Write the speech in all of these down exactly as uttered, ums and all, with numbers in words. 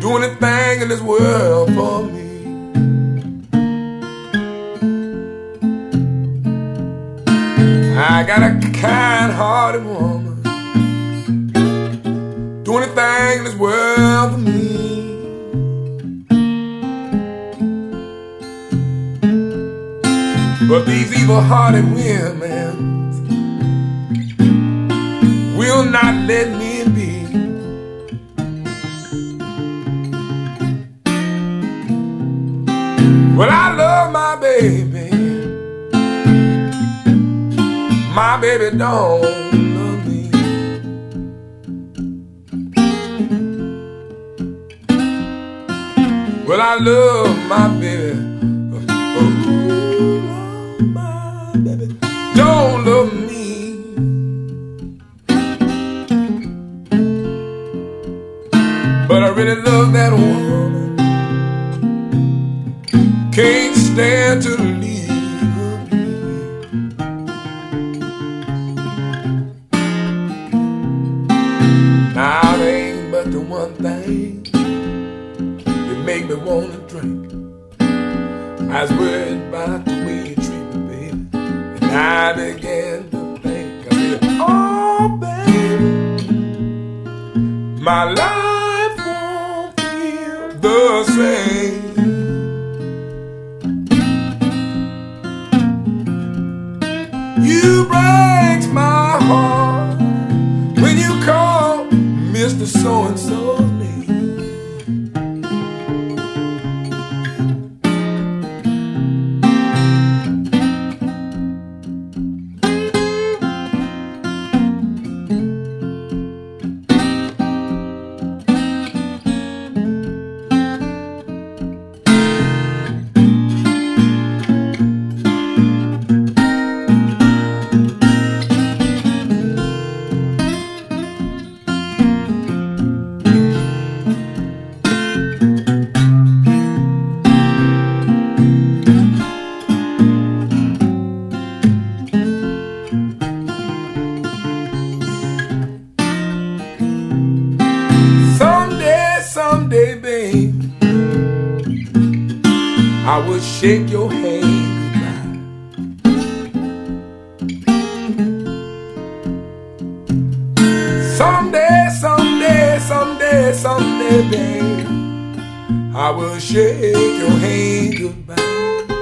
do anything in this world for me. I got a kind-hearted woman, do anything in this world for me. But these evil-hearted women will not let me be. Well, I love my baby, my baby don't love me. Well, I love my baby, oh, my baby don't love me. But I really love that woman, can't stand to leave her be. Now there ain't but the one thing that make me wanna drink. I was worried about the way you treat me, baby, and I began to think, I said, oh baby, my life won't feel the same. You breaks my heart when you call Mister So-and-so's name. Someday, babe, I will shake your hand goodbye. Someday, someday, someday, someday, babe, I will shake your hand goodbye.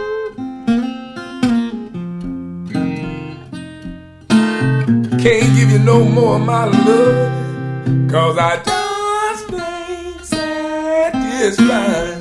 Can't give you no more of my love, 'cause I just ain't satisfied.